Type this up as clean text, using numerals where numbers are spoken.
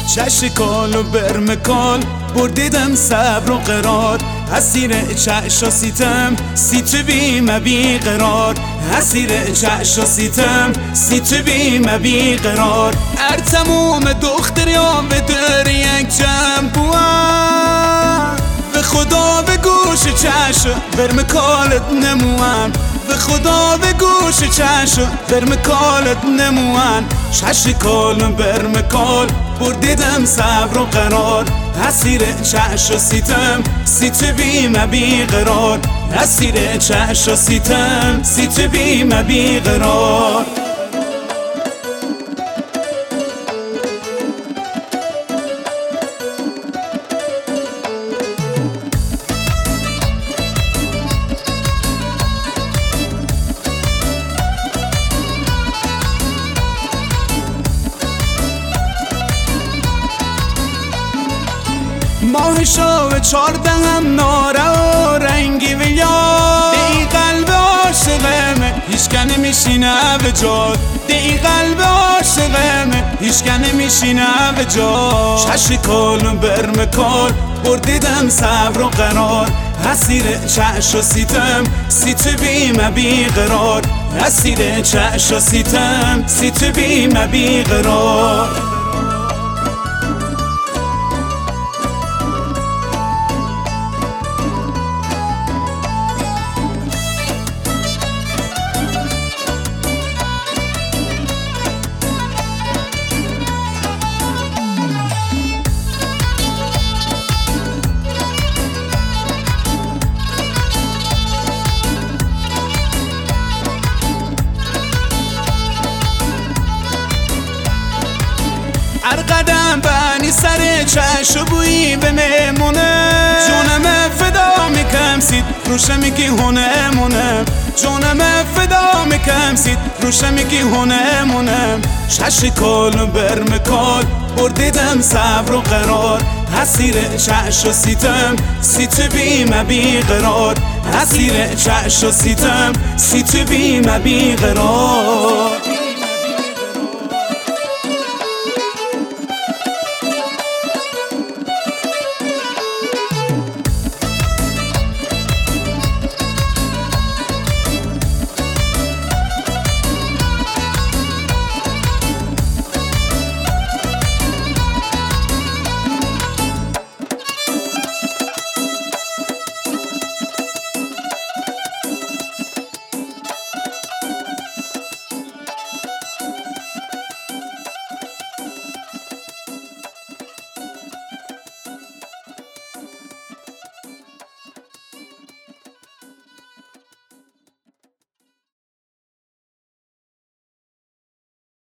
کال و برمکال بردیدم صبر و قرار، اسیر چش و سیتم سیت بیم بی قرار، اسیر چش و سیتم سیت بیم بی قرار. تموم دختریام به در یک جمع بوام، به خدا به گوش چش برمکالت نموان، به خدا به گوش چش برمکالت نموان. کال و برمکال بردیدم صبر و قرار، اسیر چش و سیتم سیت بیم بی قرار، اسیر چش و سیتم سیت بیم بی قرار. ماه شو 14 هم ناره و رنگی و یاد، دی قلب عاشقمه هیچکنه میشینه به جاد، دی قلب عاشقمه هیچکنه میشینه به جاد. کال و برمکال بردیدم صبر و قرار، اسیر چش و سیتم سیت بیم بی قرار، اسیر چش و سیتم سیت بیم بی قرار. هر قدم بانی سر چش و بویی به میمونه، جونم فدا میکم سید روشمی که هونمونم، جونم فدا میکم سید روشمی که هونمونم. کال و برمکال بردیدم صبر و قرار، اسیر چش و سیتم سیت بیم بی قرار، اسیر چش و سیتم سیت بیم بی قرار.